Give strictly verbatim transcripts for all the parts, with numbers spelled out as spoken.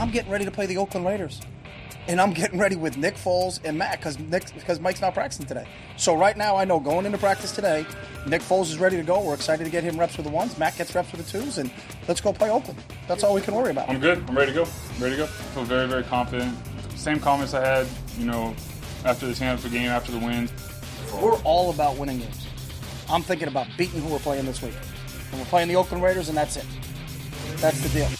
I'm getting ready to play the Oakland Raiders. And I'm getting ready with Nick Foles and Matt because Nick because Mike's not practicing today. So right now I know going into practice today, Nick Foles is ready to go. We're excited to get him reps with the ones. Matt gets reps with the twos, and let's go play Oakland. That's all we can worry about. I'm good. I'm ready to go. I'm ready to go. I feel very, very confident. Same comments I had, you know, after the Tampa game, after the win. We're all about winning games. I'm thinking about beating who we're playing this week. And we're playing the Oakland Raiders, and that's it. That's the deal.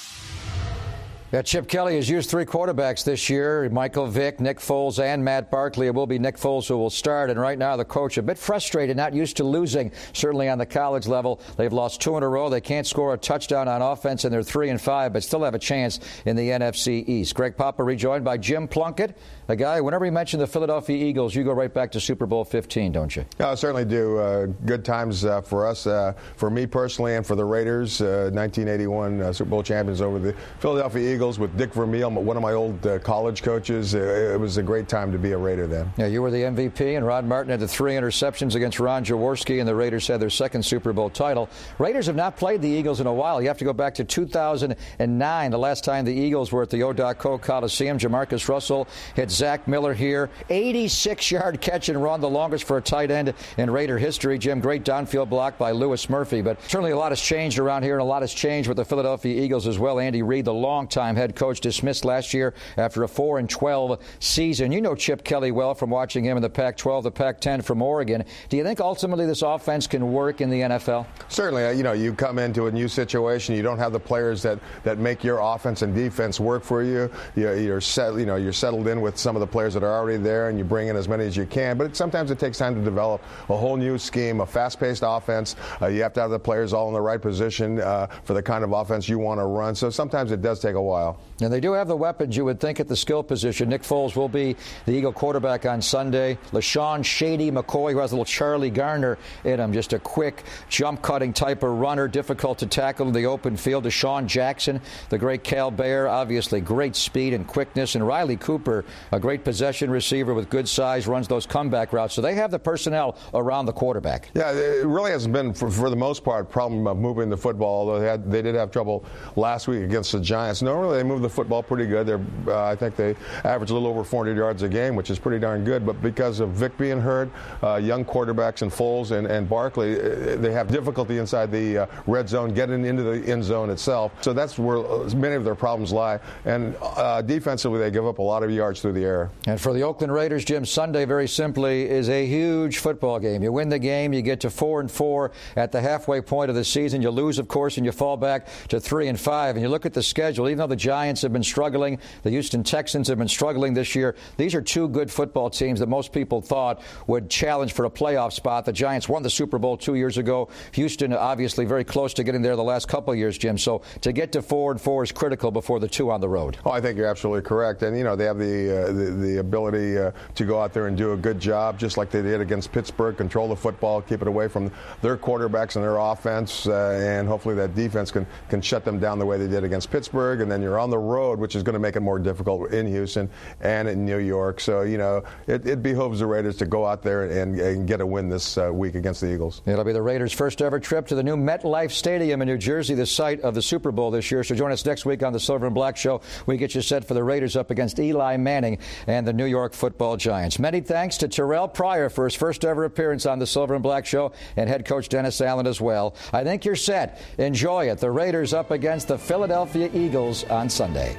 Yeah, Chip Kelly has used three quarterbacks this year, Michael Vick, Nick Foles, and Matt Barkley. It will be Nick Foles who will start, and right now the coach a bit frustrated, not used to losing, certainly on the college level. They've lost two in a row. They can't score a touchdown on offense, and they're three and five, but still have a chance in the N F C East. Greg Papa rejoined by Jim Plunkett, a guy, whenever you mention the Philadelphia Eagles, you go right back to Super Bowl fifteen, don't you? Yeah, I certainly do. Uh, good times uh, for us, uh, for me personally, and for the Raiders. Uh, nineteen eighty-one uh, Super Bowl champions over the Philadelphia Eagles with Dick Vermeil, one of my old uh, college coaches. Uh, it was a great time to be a Raider then. Yeah, you were the M V P, and Rod Martin had the three interceptions against Ron Jaworski, and the Raiders had their second Super Bowl title. Raiders have not played the Eagles in a while. You have to go back to two thousand nine, the last time the Eagles were at the O'Donnell Coliseum. Jamarcus Russell hit Zach Miller here. eighty-six yard catch and run, the longest for a tight end in Raider history. Jim, great downfield block by Lewis Murphy. But certainly a lot has changed around here, and a lot has changed with the Philadelphia Eagles as well. Andy Reid, the longtime head coach, dismissed last year after a four and twelve season. You know Chip Kelly well from watching him in the Pac twelve, the Pac ten from Oregon. Do you think ultimately this offense can work in the N F L? Certainly. You know, you come into a new situation, you don't have the players that, that make your offense and defense work for you. You're, you're, set, you know, you're settled in with some of the players that are already there, and you bring in as many as you can. But it, sometimes it takes time to develop a whole new scheme, a fast-paced offense. Uh, you have to have the players all in the right position uh, for the kind of offense you want to run. So sometimes it does take a while. And they do have the weapons, you would think, at the skill position. Nick Foles will be the Eagle quarterback on Sunday. LaShawn Shady McCoy, who has a little Charlie Garner in him, just a quick jump-cutting type of runner, difficult to tackle in the open field. Deshaun Jackson, the great Cal Bear, obviously great speed and quickness. And Riley Cooper, a great possession receiver with good size, runs those comeback routes. So they have the personnel around the quarterback. Yeah, it really hasn't been, for, for the most part, a problem of moving the football, although they, had, they did have trouble last week against the Giants. Normally they move the football pretty good. They're, uh, I think they average a little over four hundred yards a game, which is pretty darn good. But because of Vic being hurt, uh, young quarterbacks and Foles and, and Barkley, uh, they have difficulty inside the uh, red zone, getting into the end zone itself. So that's where many of their problems lie. And uh, defensively, they give up a lot of yards through the air. And for the Oakland Raiders, Jim, Sunday, very simply, is a huge football game. You win the game, you get to four and four at the halfway point of the season. You lose, of course, and you fall back to three and five. And you look at the schedule. Even though the Giants have been struggling, the Houston Texans have been struggling this year. These are two good football teams that most people thought would challenge for a playoff spot. The Giants won the Super Bowl two years ago. Houston, obviously, very close to getting there the last couple of years, Jim. So to get to four and four is critical before the two on the road. Oh, I think you're absolutely correct. And, you know, they have the uh, the, the ability uh, to go out there and do a good job, just like they did against Pittsburgh, control the football, keep it away from their quarterbacks and their offense, uh, and hopefully that defense can, can shut them down the way they did against Pittsburgh. And then you're on the road, which is going to make it more difficult in Houston and in New York. So, you know, it, it behoves the Raiders to go out there and, and get a win this uh, week against the Eagles. It'll be the Raiders' first ever trip to the new MetLife Stadium in New Jersey, the site of the Super Bowl this year. So join us next week on the Silver and Black Show. We get you set for the Raiders up against Eli Manning and the New York Football Giants. Many thanks to Terrell Pryor for his first ever appearance on the Silver and Black Show, and head coach Dennis Allen as well. I think you're set. Enjoy it. The Raiders up against the Philadelphia Eagles on Sunday.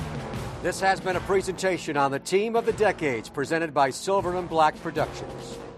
This has been a presentation on the Team of the Decades presented by Silver and Black Productions.